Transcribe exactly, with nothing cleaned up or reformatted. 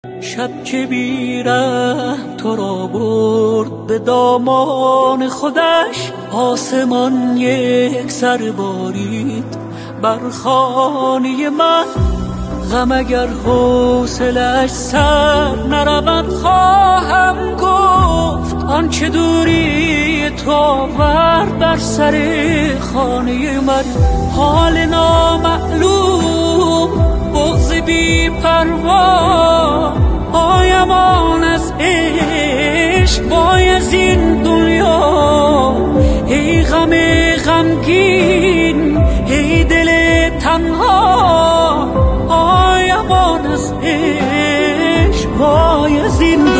شب که بی‌رحم تو را برد به دامان خودش، آسمان یک سر بارید بر خانه من. غم اگر حوصله‌اش سر نرود خواهم گفت، آنچه دوری تو آورد بر سر خانه من. حال نامعلوم، بغض بی پروا، آیمان از عشق باید این دنیا. ای غم غمگین، ای دل تنها، آیمان از عشق باید این